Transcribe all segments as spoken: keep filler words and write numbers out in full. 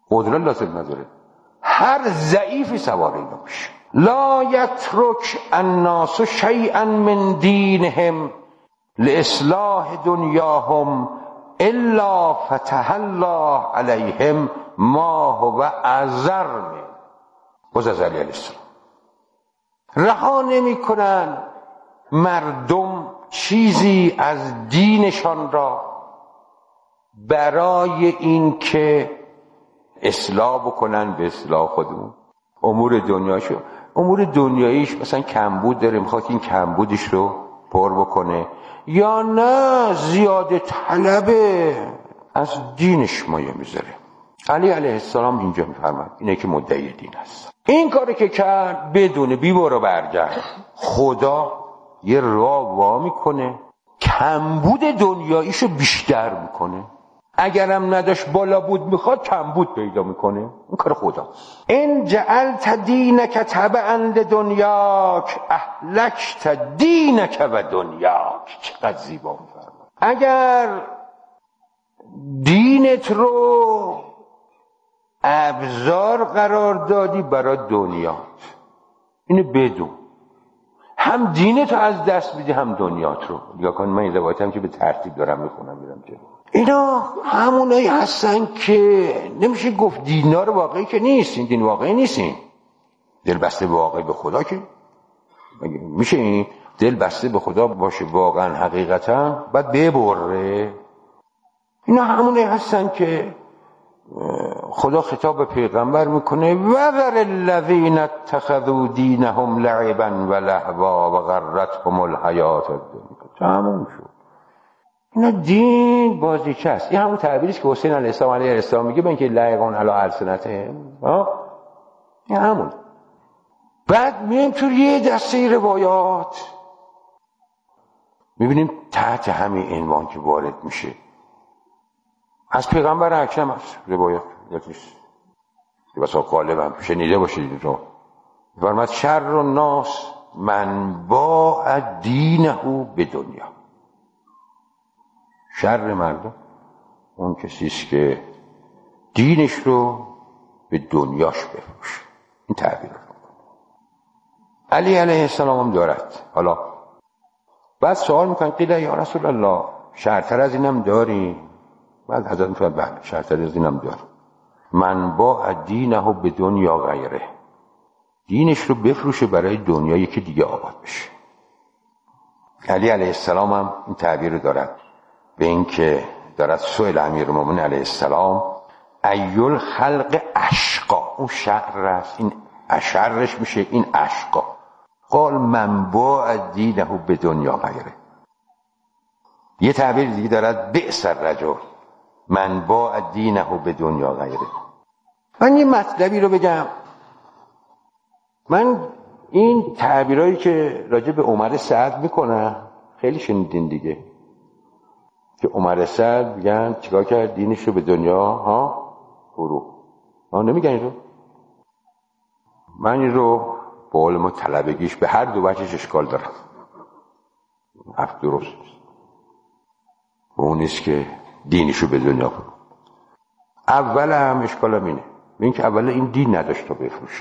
قدرت لازم نداره، هر ضعیفی سوار اینا میشه. لا یترک الناس شیئا من دینهم لاصلاح دنیاهم الا فتح الله علیهم ما هو اعظم من. باز از علی علیه السلام رها نمی کنن مردم چیزی از دینشان را برای این که اصلاح بکنن به اصلاح خودمون. امور دنیاشو، امور دنیاییش مثلا کمبود داره، میخواد این کمبودش رو پر بکنه، یا نه زیاده طلبه از دینش مایه میذاره. علی علیه السلام اینجا میفرماد اینه که مدعی دین است. این کاری که کرد بدون بی برو برگرد، خدا یه راه وا میکنه کمبود دنیاییشو بیشتر میکنه. اگرم نداشت بالا بود میخواد کمبود پیدا میکنه. این کار خدا. ان جعلت دینک تبعا لدنیاک اهلکت دینک و دنیاک. چقدر زیبا میفرماد. اگر دینت رو ابزار قرار دادی برای دنیات، اینو بدون هم دینت رو از دست میدی هم دنیات رو. نگاه کن، من این روایتم که به ترتیب دارم میخونم میرم جلو. اینا همونایی هستن که نمیشه گفت دینار واقعی که نیست. این دین واقعی نیست. این دل بسته به واقعی به خدا که میشه این دل بسته به خدا باشه واقعا حقیقتا بعد ببره. اینا همونایی هستن که خدا خطاب به پیغمبر میکنه وذر الذین اتخذوا دینهم لعبا و لهوا و غرتهم الحیات الدنیا. تمام شد. اینا دین بازیچه است. این همون تعبیری است که حسین علیه السلام علیه السلام میگه به اینکه لایقون علی السنتهم. ها این همون. بعد میایم تو یه دسته روایات میبینیم تحت همین عنوان که وارد میشه از پیغمبر اکرم است روایات یکیست که بسا غالب هم شنیده باشید رو فرمود شر الناس من باع دینه به دنیا. شر مردم اون کسیست که دینش رو به دنیاش بفروشه. این تعبیر رو علی علیه السلام هم دارد. حالا بعد سوال میکنن قیل یا رسول الله شرطر از اینم داری؟ بعد حضرت میفرماید بله شرطر از اینم داری. من باع دینه به دنیا غیره، دینش رو بفروشه برای دنیایی که دیگه آباد بشه. علی علیه السلام هم این تعبیر رو دارد به این که دارد سئل امیرالمومنین علیه السلام ایل خلق اشقا. اون شر است، این اشرش میشه این اشقا. قال من باع دینه به دنیا غیره. یه تعبیر دیگه دارد بئس الرجل من باع دینه به دنیا غیره. من یه مطلبی رو بگم. من این تعبیرایی که راجع به عمر سعد میکنه خیلی شنیدین دیگه، که عمر سعد میگن چیکار کرد دینش رو به دنیا ها فرو. ها نمیگن این رو. من این رو با علم طلبگیش به هر دو وجهش اشکال دارم. حرف درست و اون نیست که دینش رو به دنیا فرو. اول هم اشکالم اینه این که اول این دین نداشت تا بفروشه.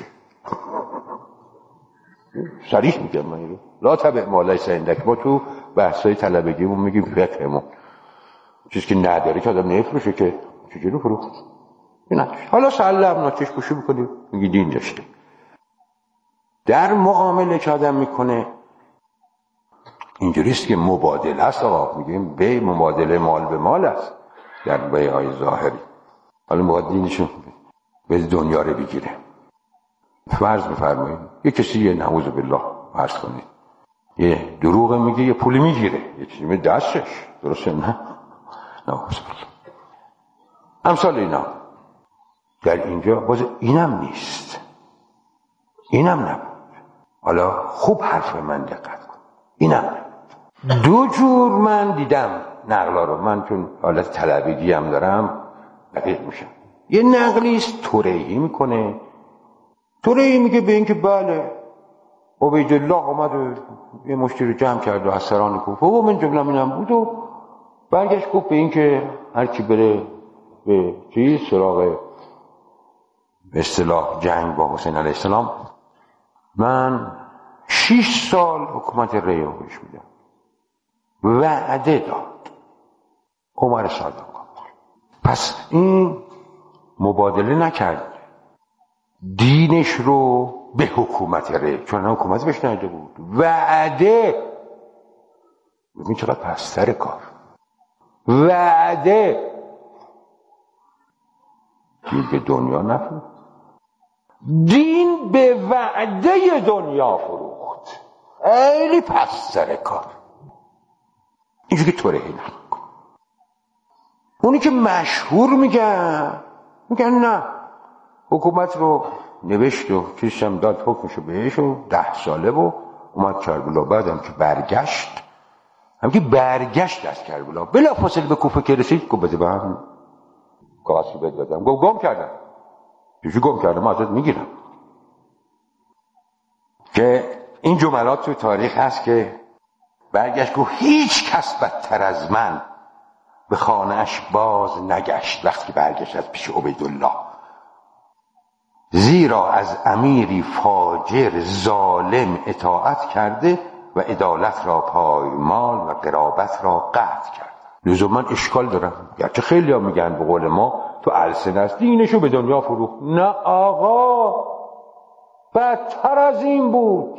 صریح میگم من این رو لا تبع ما لیس عندک. ما تو بحثای طلبگیمون میگیم فقهمون چیزی که نداره که آدم نفروشه که چجوری فروخت نداشت. حالا سلام ناچش پوشی میکنیم میگی دین داشته. در معامله که آدم میکنه اینجوریست که مبادله هست. آقا میگیم به مبادله مال به مال است در بیعای ظاهری. حالا باید دینشون به دنیا رو بگیره. فرض بفرمایید یه کسی یه نعوذ بالله فرض کنید یه دروغ میگه یه پولی میگیره یه چیزی می دستش درسته نه نعوذ بالله امثال اینا. در اینجا باز اینم نیست اینم نبود. حالا خوب حرف من دقت کن. اینم نبود. دو جور من دیدم نقلا رو. من چون حالت طلبگی هم دارم دقیق میشم. یه نقلیست توریعی میکنه. توریعی میگه به این که بله عبیدالله آمد یه مشتی رو جمع کرد و از سران کوفه و من جمله اینم بود و برگشت گفت به این که هر کی بره به چیز سراغ به اصطلاح جنگ با حسین علیه السلام، من شش سال حکومت ری رو بهش میدم. وعده داد عمر صادق. پس این مبادله نکرد دینش رو به حکومت ری، چون حکومت بهش نداده بود. وعده، ببین چقدر پستر کار. وعده دین به دنیا نفروخت، دین به وعده دنیا فروخت. خیلی پستر کار. اینجوری طوره نکن. اونی که مشهور میگن میگن نه، حکومت رو نوشت و چیزشم داد، حکمشو بهش و ده ساله و اومد کربلا. بعد هم که برگشت هم که برگشت از کربلا بلا فاصله به کوفه که رسید گفت بده برم کاغذ رو بده بدم. گفت گم کردم. چیزی گم کردم من ازت میگیرم. که این جملات تو تاریخ هست که برگشت گفت هیچ کس بدتر از من به خانه‌اش باز نگشت وقتی برگشت از پیش عبیدالله، زیرا از امیری فاجر ظالم اطاعت کرده و عدالت را پایمال و قرابت را قطع کرد. لزوما من اشکال دارم، گرچه خیلی ها میگن به قول ما تو السنه است دینشو به دنیا فروخت. نه آقا، بدتر از این بود.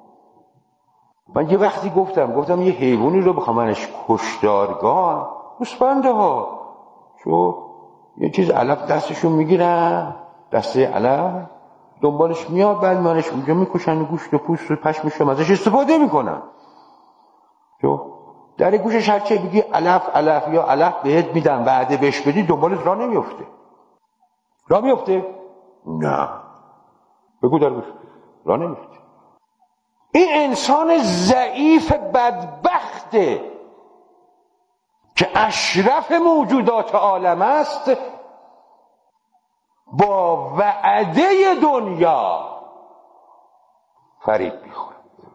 من یه وقتی گفتم گفتم یه حیوانی رو بخوام منش کشتارگاه، گوسفنده ها شو یه چیز علف دستشون میگیرن، دسته علف دنبالش میاد، بعد منش اونجا میکشن، گوشت و پوست و پشمش رو ازش استفاده میکنن. شو در گوشش هر چه بگی علف علف یا علف بهت میدن، بعد بهش بدی دنبالت راه نمیفته. راه میفته؟ نه. بگو در گوش راه نمیفته. این انسان ضعیف بدبخته که اشرف موجودات عالم است، با وعده دنیا فریب میخوره.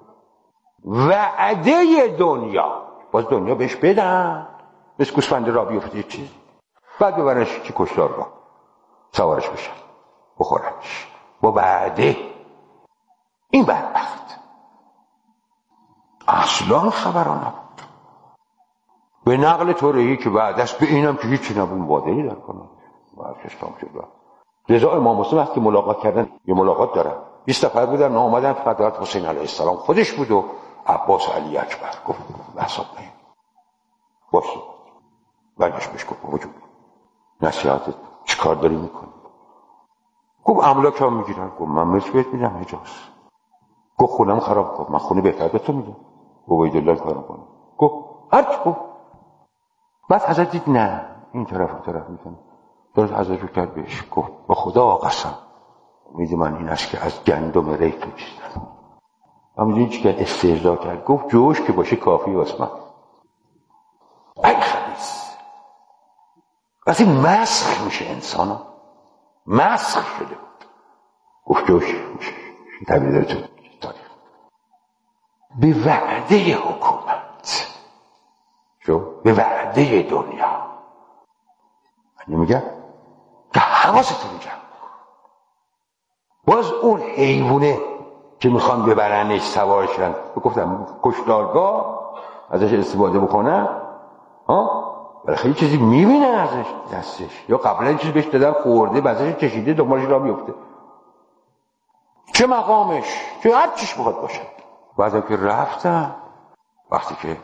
وعده دنیا، باز دنیا بهش بدن مثل گوسفند را بیفته چیز، بعد ببرنش چی کشتارگاه سوارش بشن بخورنش با وعده. این بدبخت اصلا خبران نبود. به نقل طورهی که بعد است به اینم که هیچی نبود مبادلی در کنن برکشتام شد. رضا امام مسلم هست که ملاقات کردن، یه ملاقات دارن، بیست نفر بودن، آمدن حضرت حسین علیه السلام خودش بود و عباس علی اکبر. گفت بحثاب نیم باشه. برگشت بهش گفت وجود نصیحتت چی کار داری میکنی؟ گفت املاک هم میگیرن. گفت من ملک بهت میدم حجاز. گفت خونم خراب کن، من خونه بهتر به تو میدم. عبیدالله کارم کنم. گفت هرچی. گفت بعد حضرت دید نه این طرف و طرف میکنه. درست حضرت رو کرد بهش گفت با خدا قسم امید من این است که از گندم ری تو چیزن. همونجوری چی که استهزا کرد. گفت جوش که باشه کافی واسه من. ای خبیث. وقتی مسخ میشه انسان ها، مسخ شده بود. گفت جوش میشه تبدیل داره تو تاریخ به وعده حکومت، شو به وعده دنیا. من میگم که حواستون جمع باز اون حیوانه که میخوان ببرنش سوارشن، گفتم کشتارگاه ازش استفاده بکنن ها، ولی خیلی چیزی میبینن ازش دستش، یا قبلا چیزی بهش دادن خورده بعدش چشیده دنبالش را میفته، چه مقامش چه هر چیش بخواد باشه. بعد که رفتن وقتی که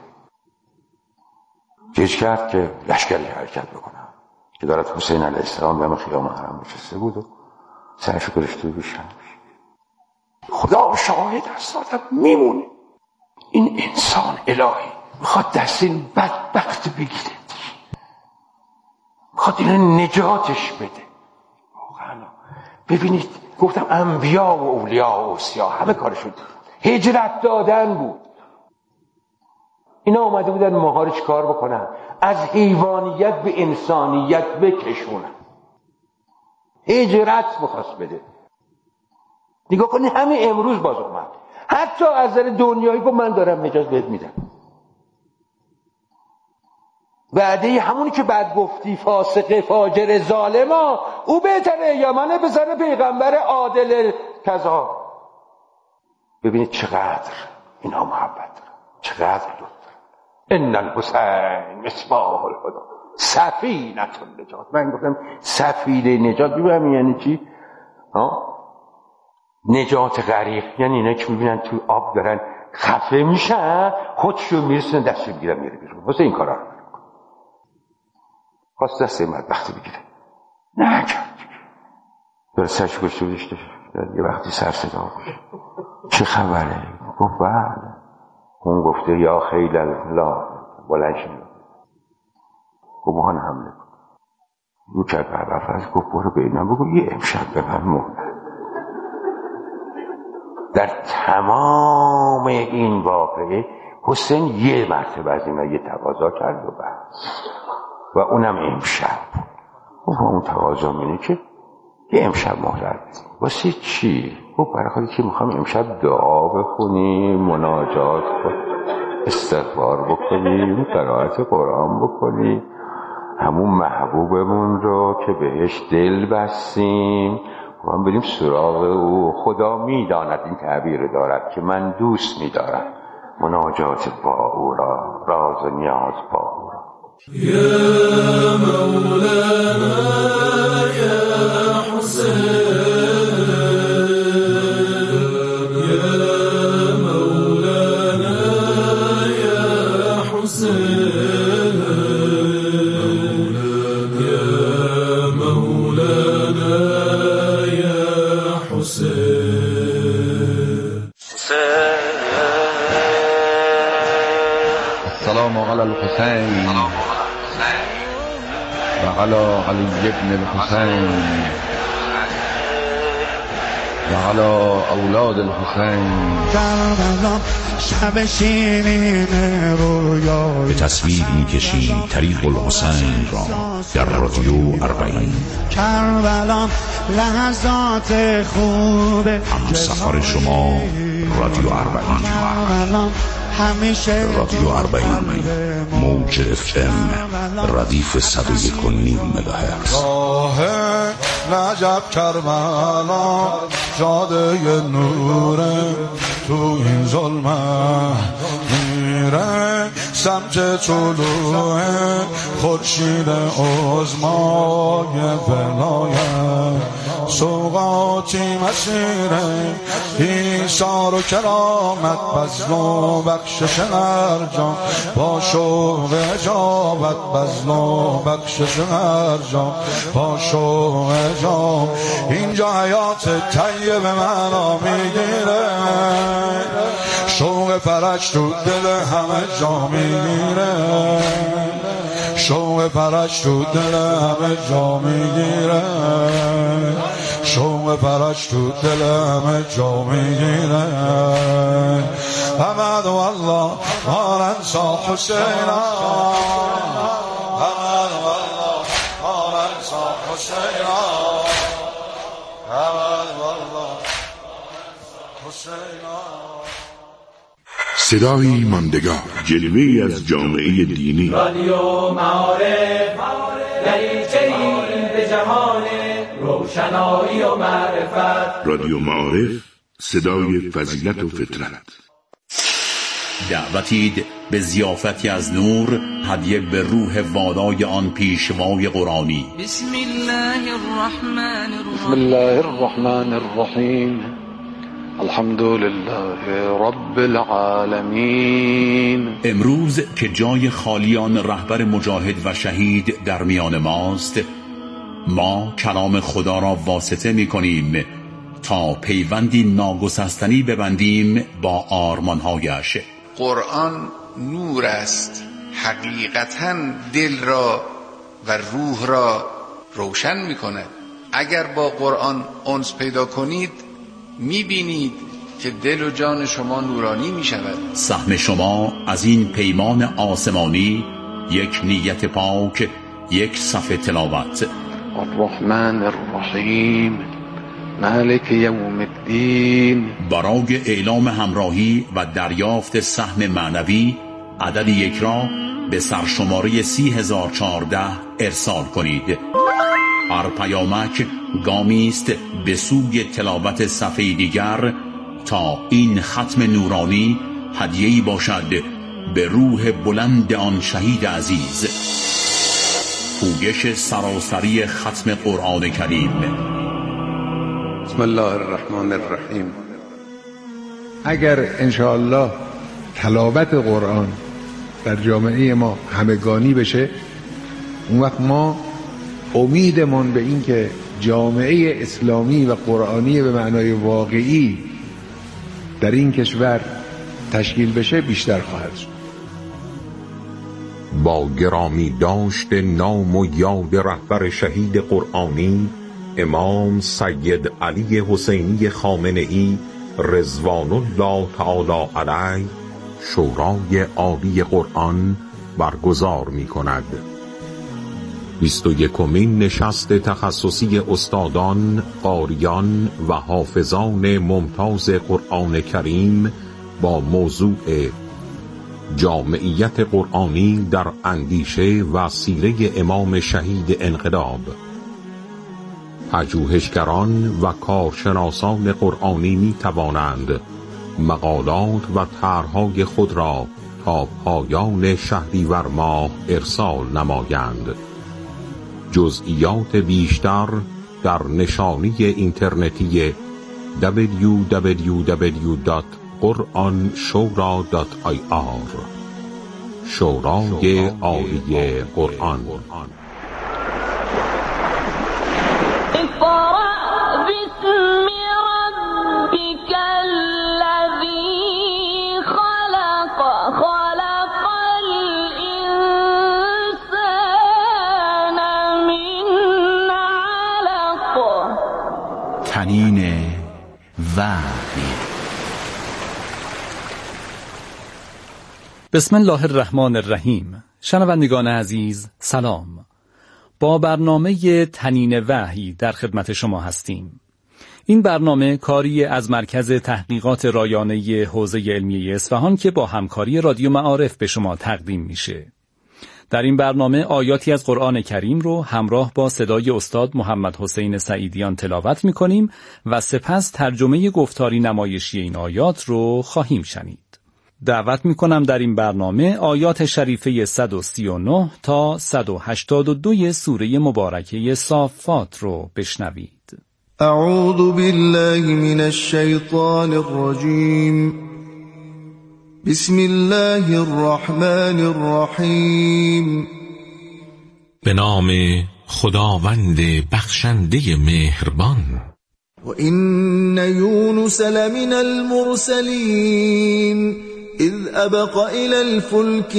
چیز کرد که لشکری حرکت بکنن که دارد حسین علیه السلام دم خیام حرم نشسته بود و سرشو گرفته بود شمش. خدا شاهد است آدم میمونه این انسان الهی میخواد دست این بدبخت بگیره، میخواد این نجاتش بده. واقعا ببینید گفتم انبیا و اولیا و اوصیا همه کارشون هجرت دادن بود. اینا اومده بودن ماها رو چیکار بکنن؟ از حیوانیت به انسانیت بکشونن. هجرت میخواست بده. نگاه کنید همه امروز باز اومد، حتی از نظر دنیایی که من دارم نجات بهت میدم. وعده همونی که بعد گفتی فاسق فاجر ظالما او بهتره یا من بزنه پیغمبر عادل کذا. ببینید چقدر اینا محبت دارن، چقدر دوست دارن. ان الحسین مصباح الهدی سفینه النجات. من گفتم سفینه نجات ببینم یعنی چی؟ ها؟ نجات غریق یعنی اینا که میبینن تو آب دارن خفه میشن خودشو میرسن دستشو بگیرن میره بیرون. واسه این کارا خواست دست این بدبختی بگیره نکرد. داره سرش گشته بودشته یه وقتی سر صدا بود چه خبره؟ گفت بله. اون گفته یا خیل الله بلند شد گمان حمله کن. رو کرد برف از گفت برو به اینا بگو یه امشب به من مهلت. در تمام این واقعه حسین یه مرتبه از اینا یه تقاضا کرد و بس و اونم امشب. گفت اون تقاضا منه که یه امشب مهلت. واسه چی؟ گفت برای خودی که میخوام امشب دعا بخونیم، مناجات کنیم، استغفار بکنیم، قرائت قرآن بکنیم، همون محبوبمون رو که بهش دل بستیم و بریم سراغ او. خدا میداند این تعبیر دارد که من دوست میدارم مناجات با او را، راز و نیاز با او را. یا مولانا یا حسین السلام علی الحسین و علی علی ابن الحسین و علی اولاد الحسین. کربلا شب شیرین رویا به تصویر می‌کشیم طریق الحسین را در رادیو اربعین. کربلا لحظات خوب همسفر شما رادیو اربعین. رادیو اربعین موج اف ام ردیف صد و یک و نیم مگاهرتز. راه نجب کربلا جاده نوره تو این ظلمه میره سمت طلوع خورشید عظمای ولایت. سوقاتی مسیره ایثار و کرامت بذل و بخشش هر جا با شوق اجابت بذل و بخشش هر جا با شوق اجابت. اینجا حیات طیب معنا میگیره شوق فرج تو دل همه جا میگیره شوق فرج تو دل همه جا میگیره شوق فرج تو دل همه جا میگیره. حمد والله ما ننسى حسینا حمد والله ما ننسى حسینا حمد والله حسینا. صدایی ماندگار، جلوه‌ای از جامعه دینی. رادیو معارف دریچه‌ای به جهان روشنایی و معرفت. رادیو معارف، صدای فضیلت و فطرت. دعوتید به ضیافتی از نور، هدیه به روح وادای آن پیشوای قرآنی. بسم الله الرحمن الرحیم. بسم الله الرحمن الرحیم. الحمد لله رب العالمین. امروز که جای خالیان رهبر مجاهد و شهید در میان ماست، ما کلام خدا را واسطه می کنیم تا پیوندی ناگسستنی ببندیم با آرمانهایش. قرآن نور است، حقیقتاً دل را و روح را روشن می کند. اگر با قرآن انس پیدا کنید می بینید که دل و جان شما نورانی می شود. سهم شما از این پیمان آسمانی یک نیت پاک، یک صفحه تلاوت. الرحمن الرحیم مالک یوم الدین. برای اعلام همراهی و دریافت سهم معنوی عدد یک را به سرشماره سی هزار و چهارده ارسال کنید. هر پیامک گامی است به سوی تلاوت صفحه دیگر تا این ختم نورانی هدیه‌ای باشد به روح بلند آن شهید عزیز. پویش سراسری ختم قرآن کریم. بسم الله الرحمن الرحیم. اگر انشاءالله تلاوت قرآن در جامعه ما همگانی بشه، اون وقت ما امیدمون به این که جامعه اسلامی و قرآنی به معنای واقعی در این کشور تشکیل بشه بیشتر خواهد شد. با گرامی داشت نام و یاد رهبر شهید قرآنی امام سید علی حسینی خامنه‌ای رضوان الله تعالی علیه شورای عالی قرآن برگزار می کند. بیست و یکمین نشست تخصصی استادان، قاریان و حافظان ممتاز قرآن کریم با موضوع جامعیت قرآنی در اندیشه و سیره امام شهید انقلاب. پژوهشگران و کارشناسان قرآنی می توانند مقالات و طرح‌های خود را تا پایان شهریور ماه ارسال نمایند. جزئیات بیشتر در نشانی اینترنتی دبلیو دبلیو دبلیو دات قرآن شورا دات آی آر شورای عالی قرآن. تنین وحی. بسم الله الرحمن الرحیم. شنوندگان عزیز سلام. با برنامه تنین وحی در خدمت شما هستیم. این برنامه کاری از مرکز تحقیقات رایانه حوزه علمیه اصفهان که با همکاری رادیو معارف به شما تقدیم میشه. در این برنامه آیاتی از قرآن کریم رو همراه با صدای استاد محمد حسین سعیدیان تلاوت میکنیم و سپس ترجمه گفتاری نمایشی این آیات رو خواهیم شنید. دعوت میکنم در این برنامه آیات شریفه صد و سی و نه تا صد و هشتاد و دو سوره مبارکه صافات رو بشنوید. اعوذ بالله من الشیطان الرجیم. بسم الله الرحمن الرحیم. به نام خداوند بخشنده مهربان. و این یونس لمن المرسلین اذ ابق الى الفلك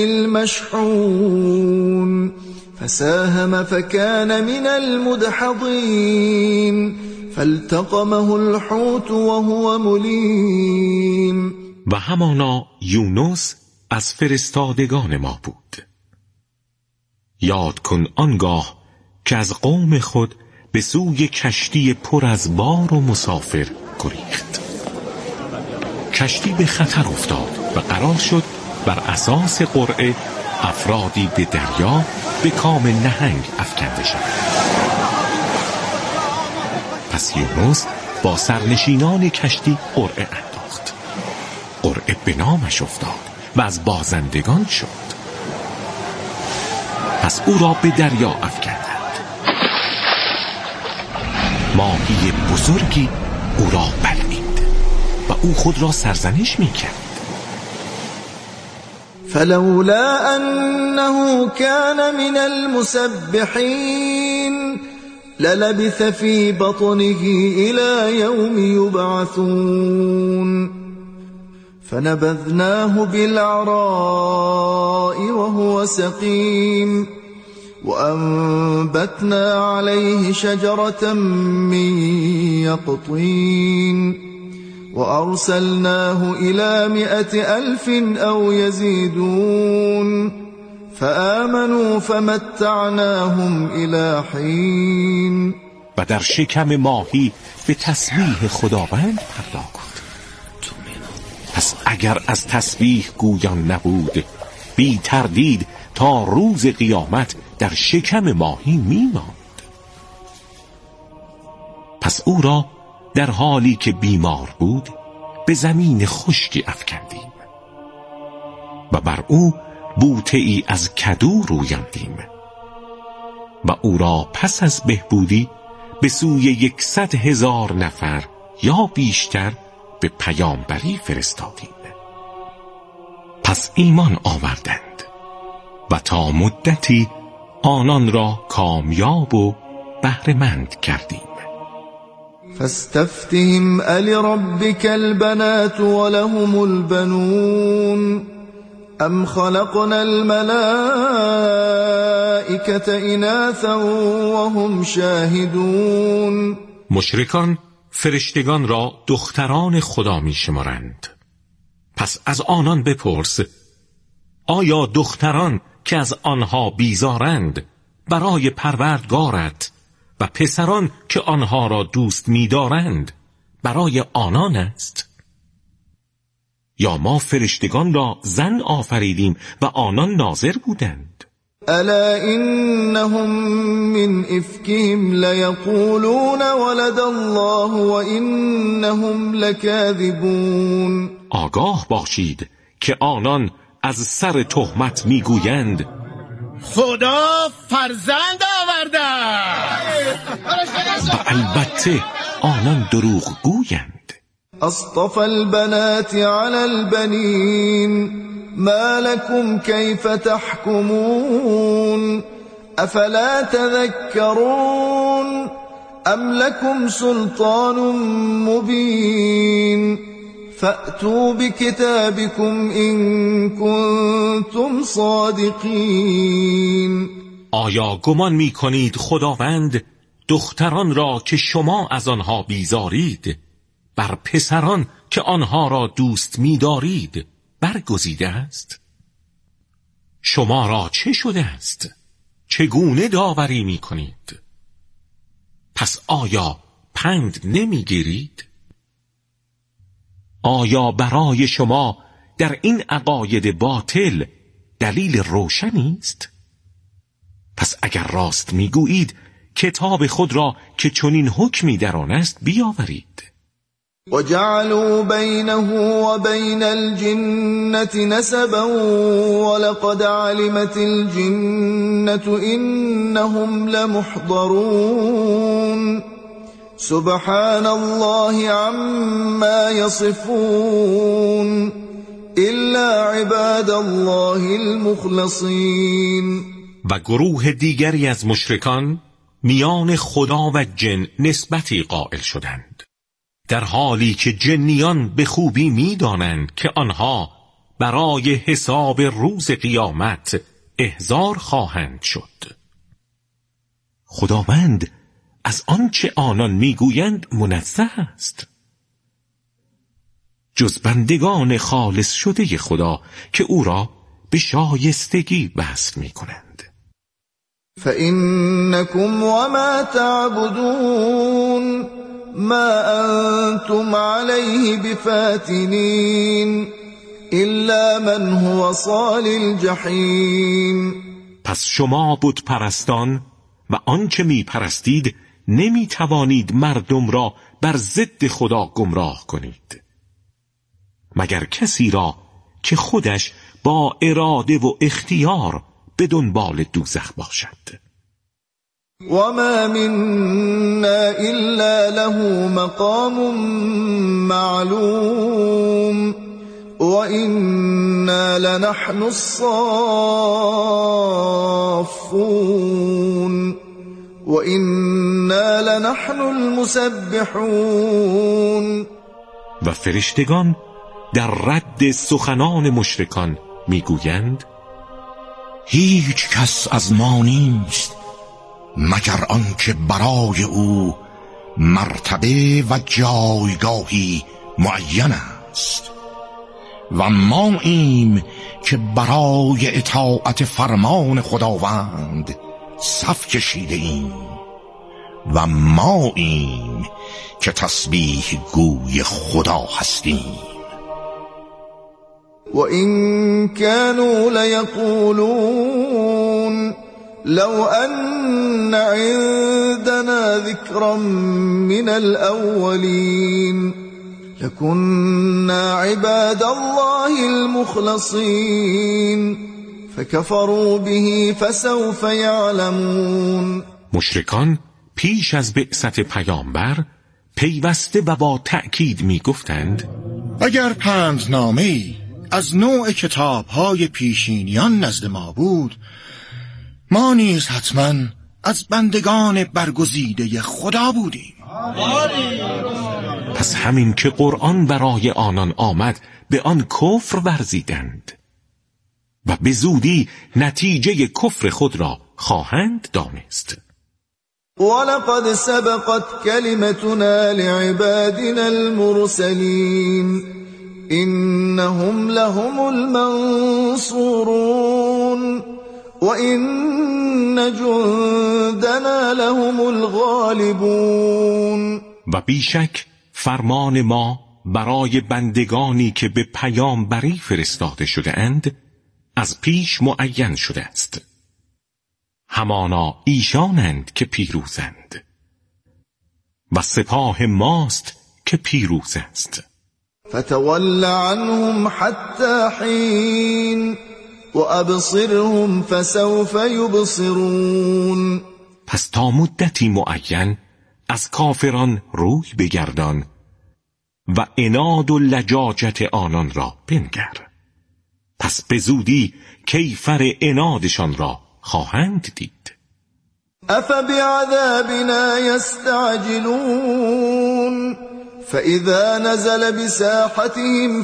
المشحون فساهم فكان من المدحضين فالتقمه الحوت وهو مليم. و همانا یونس از فرستادگان ما بود. یاد کن آنگاه که از قوم خود به سوی کشتی پر از بار و مسافر گریخت. کشتی به خطر افتاد و قرار شد بر اساس قرعه افرادی به دریا به کام نهنگ افکنده شد. پس یونس با سرنشینان کشتی قرعه انداخت. قرعه به نامش افتاد و از بازندگان شد. پس او را به دریا افکندند. ماهی بزرگی او را بلعید و او خود را سرزنش می‌کرد. فلولا انه كان من المسبحين للبث في بطنه الى يوم يبعثون فنبذناه بالعراء وهو سقيم وأنبتنا عليه شجرة من يقطين وأرسلناه إلى مئة ألف أو يزيدون فآمنوا فمتعناهم إلى حين. و در شکم ماهی به تسبیح خداوند پرداخت. پس اگر از تسبیح گویان نبود بی تردید تا روز قیامت در شکم ماهی می‌ماند. پس او را در حالی که بیمار بود به زمین خشکی افکندیم و بر او بوته ای از کدو رویاندیم و او را پس از بهبودی به سوی یکصد هزار نفر یا بیشتر به پیامبری فرستادیم. پس ایمان آوردند و تا مدتی آنان را کامیاب و بهره‌مند کردیم. فاستفتهم ألربك البنات ولهم البنون أم خلقنا الملائكة إناثا وهم شاهدون. مشرکان فرشتگان را دختران خدا می شمارند. پس از آنان بپرس آیا دختران که از آنها بیزارند برای پروردگارت و پسران که آنها را دوست می‌دارند برای آنان است؟ یا ما فرشتگان را زن آفریدیم و آنان ناظر بودند؟ الا انهم من افکهم لیقولون ولد الله و انهم لکاذبون. آگاه باشید که آنان از سر تهمت میگویند خدا فرزند آورده و البته آنان دروغ گویند. اصطفى البنات على البنين ما لكم كيف تحكمون افلا تذكرون ام لكم سلطان مبين فأتوا بكتابكم إن كنتم صادقين. آیا گمان می کنید خداوند دختران را که شما از آنها بیزارید بر پسران که آنها را دوست می دارید برگزیده است؟ شما را چه شده است؟ چگونه داوری می کنید؟ پس آیا پند نمی گیرید؟ آیا برای شما در این عقاید باطل دلیل روشنی است؟ پس اگر راست میگویید کتاب خود را که چنین حکمی در آن است بیاورید. وجعلوا بینه و بین الجنة نسبا ولقد علمت الجنة انهم لمحضرون سبحان الله عما يصفون الا عباد الله المخلصین. و گروه دیگری از مشرکان میان خدا و جن نسبتی قائل شدند، در حالی که جنیان به خوبی می‌دانند که آنها برای حساب روز قیامت احضار خواهند شد. خداوند از آنچه آنان میگویند منزه است، جز بندگان خالص شده خدا که او را به شایستگی وصف میکنند. فإنكم وما تعبدون ما أنتم عليه بفاتنين إلا من هو صال الجحیم. پس شما بت پرستان و آنچه می پرستید نمی توانید مردم را بر ضد خدا گمراه کنید مگر کسی را که خودش با اراده و اختیار به دنبال دوزخ باشد. وما منا الا له مقام معلوم وإنا لنحن الصافون وإنا لنحن المسبحون. و فرشتگان در رد سخنان مشرکان میگویند هیچ کس از ما نیست مگر آنکه برای او مرتبه و جایگاهی معین است و ما ایم که برای اطاعت فرمان خداوند صف کشیده ایم و ما ایم که تسبیح گوی خدا هستیم. وإن كانوا ليقولون لو أن عندنا ذكرا من الأولين لكنا عباد الله المخلصين فكفروا به فسوف يعلمون. مشرکان پیش از بعثت پیامبر پیوسته و با تأکید می گفتند اگر پندنامه‌ای از نوع کتاب‌های پیشینیان نزد ما بود، ما نیز حتما از بندگان برگزیده خدا بودیم. پس همین که قرآن برای آنان آمد به آن کفر ورزیدند و به زودی نتیجه کفر خود را خواهند دانست. ولقد سبقت كلمتنا لعبادنا المرسلين إنهم لهم المنصورون وإن جندنا لهم الغالبون. و بیشک فرمان ما برای بندگانی که به پیامبری فرستاده شده اند از پیش معین شده است. همانا ایشانند که پیروزند و سپاه ماست که پیروز است. فتول عنهم حتى حين وابصرهم فسوف يبصرون. پس تا مدتی معین از کافران روی بگردان و عناد و لجاجت آنان را بنگر، پس به زودی کیفر عنادشان را خواهند دید. افبعذابنا يستعجلون فإذا نزل بساحتهم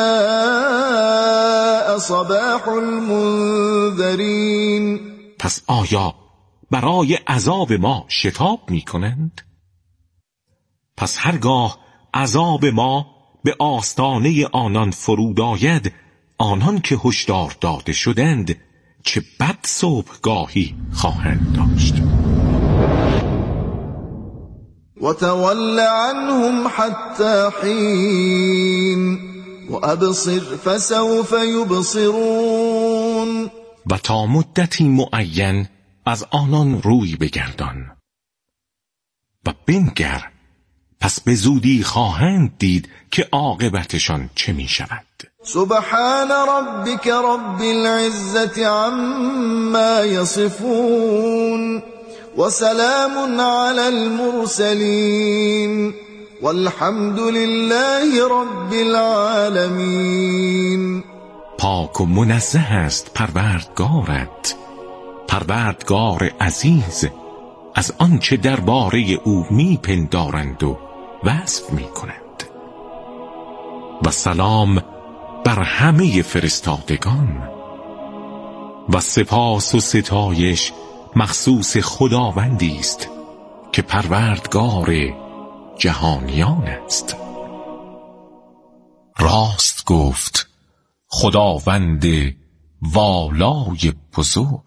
فساء صباح المنذرين. پس آیا برای عذاب ما شتاب می کنند؟ پس هرگاه عذاب ما به آستانه آنان فرود آید، آنان که هشدار داده شدند چه بد صبحگاهی خواهند داشت. وتول عنهم حتى حين وابصر فسوف يبصرون. و تا مدتی معین از آنان روی بگردان و بنگر، پس به زودی خواهند دید که عاقبتشان چه می شود. سبحان ربك رب العزة عما يصفون وسلام على المرسلين والحمد لله رب العالمين. پاک و منزه است پروردگارت، پروردگار عزیز، از آنچه درباره او میپندارند و وصف میکنند. و سلام بر همه فرستادگان و سپاس و ستایش مخصوص خداوندی است که پروردگار جهانیان است. راست گفت خداوند والای بزرگ.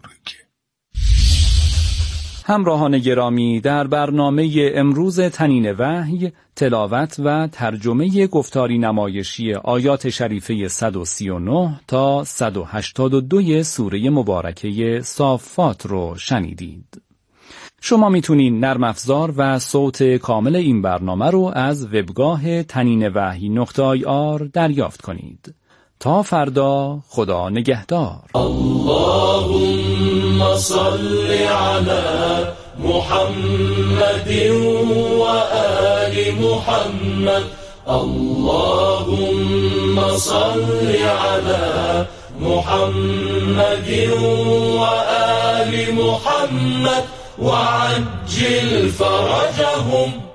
همراهان گرامی، در برنامه امروز تنین وحی تلاوت و ترجمه گفتاری نمایشی آیات شریفه صد و سی و نه تا صد و هشتاد و دو سوره مبارکه صافات رو شنیدید. شما میتونین نرم افزار و صوت کامل این برنامه رو از وبگاه تنین وحی نقطه آی آر دریافت کنید. تا فردا، خدا نگهدار. اللهم صل على محمد و آل محمد. اللهم صل على محمد و آل محمد وعجل فرجهم.